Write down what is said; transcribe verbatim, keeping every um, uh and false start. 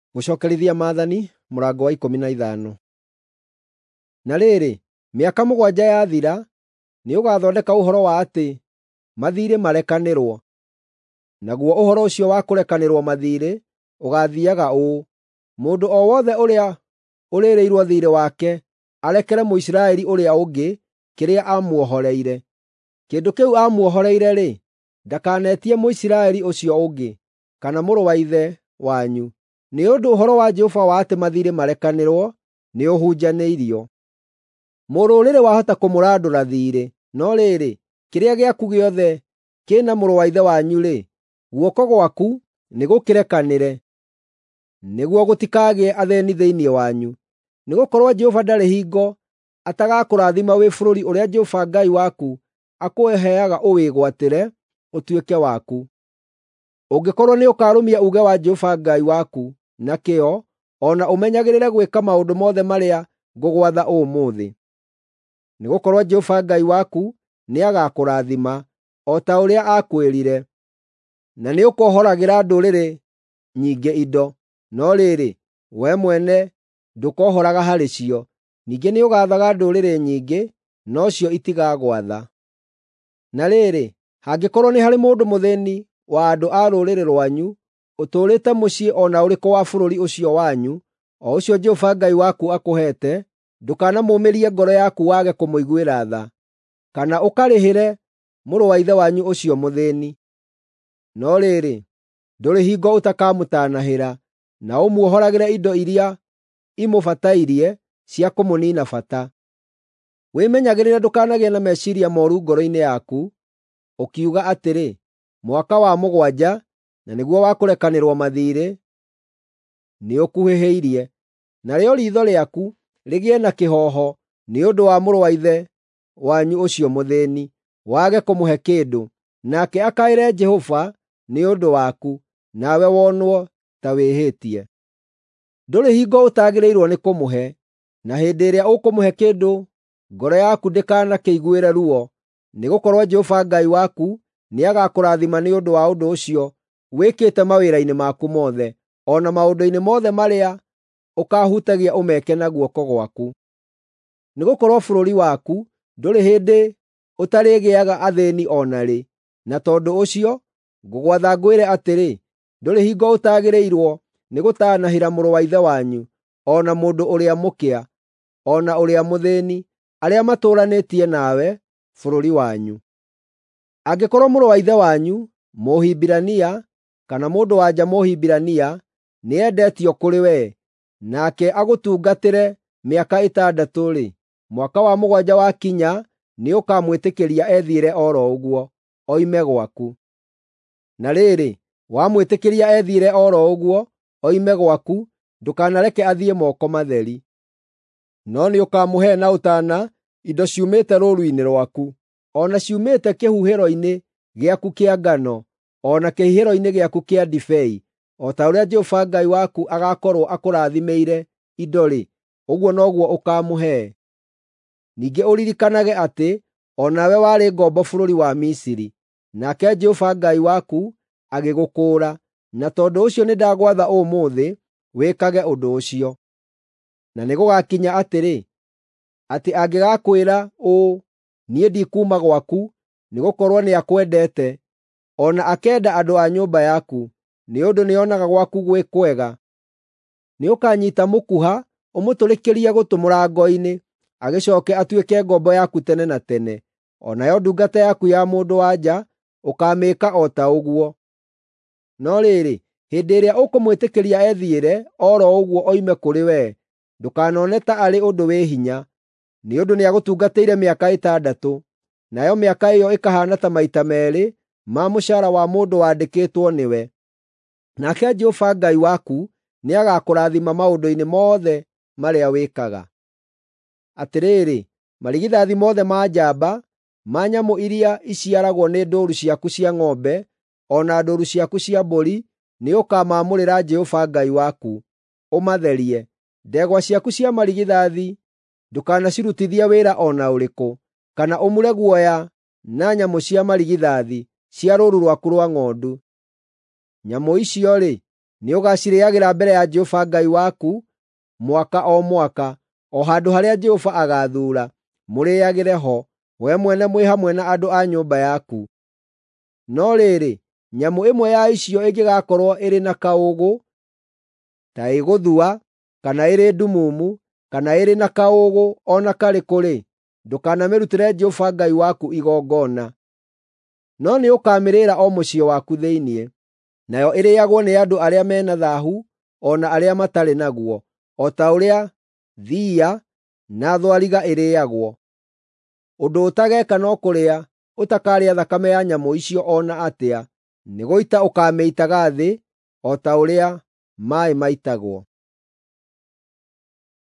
Gũcokerithia Maathani mũrango wa ikũmi na ithano. Na rĩrĩ, mĩaka mũgwanja yathira, nĩũgathondeka ũhoro wa atĩ mathiirĩ marekanĩrwo. Naguo ũhoro ũcio wa kũrekanĩrwo mathiirĩ ũgaathiiaga ũũ: mũndũ o wothe ũrĩa ũrĩrĩirwo thiirĩ wake arekere Mũisiraeli ũrĩa ũngĩ kĩrĩa amuohoreire. Kĩndũ kĩu amuohoreire-rĩ, ndakanetie Mũisiraeli ũcio ũngĩ, kana mũrũ wa ithe wanyu, nĩ ũndũ ũhoro wa Jehova wa atĩ mathiirĩ marekanĩrwo nĩũhunjanĩirio. Mũrũrĩrĩ wahota kũmũrandũra thiirĩ, no rĩrĩ, kĩrĩa gĩaku gĩothe kĩna mũrũ wa ithe wanyu-rĩ, guoko gwaku nĩgũkĩrekanĩre, nĩguo gũtikagĩe athĩĩni thĩinĩ wanyu. Nĩgũkorwo Jehova ndarĩ hingo atagakũrathima wĩ bũrũri ũrĩa Jehova Ngai waku akũheaga ũwĩgwatĩre ũtuĩke waku. Ũngĩkorwo nĩũkarũmia uuge wa Jehova Ngai waku na kĩyo, o na ũmenyagĩrĩre gwĩka maũndũ mothe marĩa ngũgwatha ũmũthĩ. Nĩgũkorwo Jehova Ngai waku nĩagakũrathima, o ta ũrĩa akwĩrire, na nĩũkohoragĩra ndũrĩrĩ nyingĩ indo, no rĩrĩ, we mwene ndũkohoraga harĩ cio. Ningĩ nĩũgaathaga ndũrĩrĩ nyingĩ, no cio itigagwatha. Na rĩrĩ, hangĩkorwo nĩ harĩ mũndũ mũthĩĩni wa andũ a rũrĩrĩ rwanyu ũtũũrĩte mũciĩ o na ũrĩkũ wa bũrũri ũcio wanyu, o ũcio Jehova Ngai waku akũheete, ndũkanamũmĩrie ngoro yaku wage kũmũiguĩra tha, kana ũkarĩhĩre mũrũ wa ithe wanyu ũcio mũthĩĩni. No rĩrĩ, ndũrĩ hingo ũtakamũtaanahĩra, na ũmuohoragĩre indo iria imũbatairie cia kũmũniina bata. Wĩmenyagĩrĩre ndũkanagĩe na meciiria mooru ngoro-inĩ yaku, ũkiuga atĩrĩ, mwaka wa mũgwanja, na nĩguo wa kũrekanĩrwo mathiirĩ, nĩũkuhĩhĩirie. Narĩo riitho rĩaku rĩgĩe na kĩhooho nĩ ũndũ wa mũrũ wa ithe wanyu ũcio mũthĩĩni, wage kũmũhe kĩndũ, nake akaĩre Jehova nĩ ũndũ waku, nawe wonwo ta wĩhĩtie. Ndũrĩ hingo ũtagĩrĩirwo nĩ kũmũhe, na hĩndĩ ĩrĩa ũkũmũhe kĩndũ ngoro yaku ndĩkanakĩiguĩre ruo, nĩgũkorwo Jehova Ngai waku nĩagakũrathima nĩ ũndũ wa ũndũ ũcio wĩkĩte mawĩra-inĩ maku mothe, o na maũndũ-inĩ mothe marĩa ũkaahutagia ũmeke na guoko gwaku. Nĩgũkorwo bũrũri waku ndũrĩ hĩndĩ ũtarĩgĩaga athĩĩni o na rĩ, na tondũ ũcio ngũgwatha ngwĩre atĩrĩ, ndũrĩ hingo ũtagĩrĩirwo nĩ gũtaanahĩra mũrũ wa ithe wanyu, o na mũndũ ũrĩa mũkĩa, o na ũrĩa mũthĩĩni, arĩa matũũranĩtie nawe bũrũri wanyu. Angĩkorwo mũrũ wa ithe wanyu Mũhibirania kana mũndũ-wa-nja Mũhibirania nĩendetio kũrĩ we, nake agũtungatĩre mĩaka ĩtandatũ-rĩ, mwaka wa mũgwanja wakinya nĩũkamwĩtĩkĩria ethiĩre o ro ũguo, oime gwaku. Na rĩrĩ, wamwĩtĩkĩria ethiĩre o ro ũguo, oime gwaku, ndũkanareke athiĩ moko matheri. No nĩũkamũhe na ũtaana indo ciumĩte rũũru-inĩ rwaku, o na ciumĩte kĩhuhĩro-inĩ gĩaku kĩa ngano, o na kĩhihĩro-inĩ gĩaku kĩa ndibei, o ta ũrĩa Jehova Ngai waku agaakorwo akũrathimĩire indo-rĩ, ũguo noguo ũkaamũhe. Ningĩ ũririkanage atĩ o nawe warĩ ngombo bũrũri wa Misiri, nake Jehova Ngai waku agĩgũkũũra, na tondũ ũcio nĩndagwatha ũmũthĩ wĩkage ũndũ ũcio. Na nĩgũgakinya atĩrĩ, atĩ angĩgakwĩra ũũ, niĩ ndikuuma gwaku, nĩgũkorwo nĩakwendete, o na akenda andũ a nyũmba yaku, nĩ ũndũ nĩonaga gwaku gwĩ kwega, nĩũkanyiita mũkuha ũmũtũrĩkĩrie gũtũ mũrango-inĩ, agĩcooke atuĩke ngombo yaku tene na tene, o nayo ndungata yaku ya mũndũ-wa-nja ũkaamĩĩka o ta ũguo. No rĩrĩ, hĩndĩ ĩrĩa ũkũmwĩtĩkĩria ethiĩre o ro ũguo oime kũrĩ we, ndũkanone ta arĩ ũndũ wĩ hinya, nĩ ũndũ nĩagũtungatĩire mĩaka ĩtandatũ, nayo mĩaka ĩyo ĩkahaana ta maita meerĩ ma mũcaara wa mũndũ wandĩkĩtwo nĩwe. Nake Jehova Ngai waku nĩagakũrathima maũndũ-inĩ mothe marĩa wĩkaga. Atĩrĩrĩ, marigithathi mothe ma njamba, ma nyamũ iria iciaragwo nĩ ndũũru ciaku cia ng'ombe, o na ndũũru ciaku cia mbũri, nĩũkamamũrĩra Jehova Ngai waku, ũmatherie. Ndegwa ciaku cia marigithathi ndũkanacirutithie wĩra o na ũrĩkũ, kana ũmure guoya na nyamũ cia marigithathi cia rũũru rwaku rwa ng'ondu. Nyamũ icio-rĩ, Nĩũgacirĩagĩra mbere ya Jehova Ngai waku mwaka o mwaka, o handũ harĩa Jehova agathuura, mũrĩagĩre ho, we mwene mwĩ hamwe na andũ a nyũmba yaku. No rĩrĩ, nyamũ ĩmwe ya icio ĩngĩgakorwo ĩrĩ na kaũũgũ, ta ĩgũthua, kana ĩrĩ ndumumu, kana ĩrĩ na kaũũgũ o na karĩkũ-rĩ, ndũkanamĩrutĩre Jehova Ngai waku igongona. No nĩũkamĩrĩĩra o mũciĩ waku thĩinĩ. Nayo ĩrĩĩagwo nĩ andũ arĩa mena thaahu, o na arĩa matarĩ naguo, o ta ũrĩa thiiya na thwariga ĩrĩĩagwo. Ũndũ ũtageka no kũrĩa ũtakarĩa thakame ya nyamũ icio o na atĩa, nĩ gũita ũkaamĩitaga thĩ, o ta ũrĩa maaĩ maitagwo.